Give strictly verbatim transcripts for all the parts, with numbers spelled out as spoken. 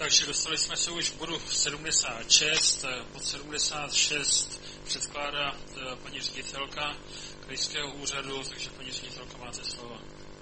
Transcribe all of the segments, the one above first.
Takže dostali jsme se už k bodu sedmdesát šest. Bod sedmdesát šest předkládá paní ředitelka krajského úřadu, takže paní ředitelka, máte slovo.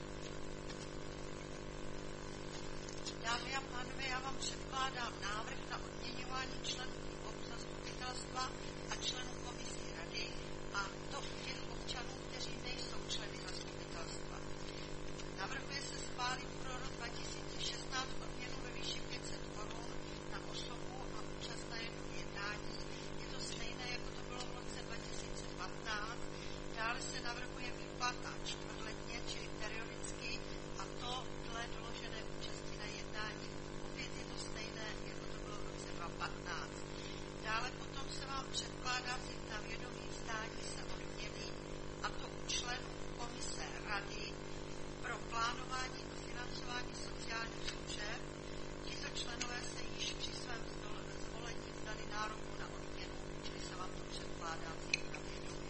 Dámy a pánové, já vám předkládám návrh na odměňování členů výboru zastupitelstva a členů komisí rady, a to u těch občanů, kteří nejsou členy zastupitelstva. Navrhuje se schválit pro rok dva tisíce šestnáct odměnu ve výši pět set korun na osobu a účast na jednom jednání. Je to stejné, jako to bylo v roce dva tisíce patnáct. Dále se navrhuje výplata čtvrtletně, čili periodicky, a to dle doložené účasti na jednání. Opět je to stejné, jako to bylo v roce dva tisíce patnáct. Dále potom se vám předkládá vzít na vědomí vzdání se odměny, a to u členů komise rady pro plánování a financování sociálních služeb. Tito členové se již při svém zvolení vzdali nároku na odměnu, čili se vám to předkládá vzít na vědomí.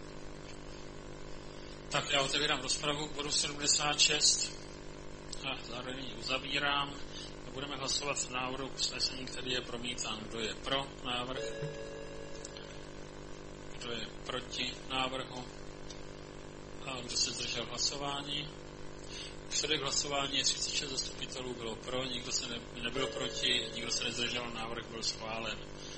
Tak já otevírám rozpravu k bodu sedmdesát šest a zároveň ji uzavírám. A budeme hlasovat v návrhu usnesení, který je promítán. Kdo je pro návrh? Kdo je proti návrhu? A kdo se zdržel hlasování? Výsledek hlasování třicet šest zastupitelů bylo pro, nikdo se ne, nebyl proti, nikdo se nezdržel, návrh byl schválen.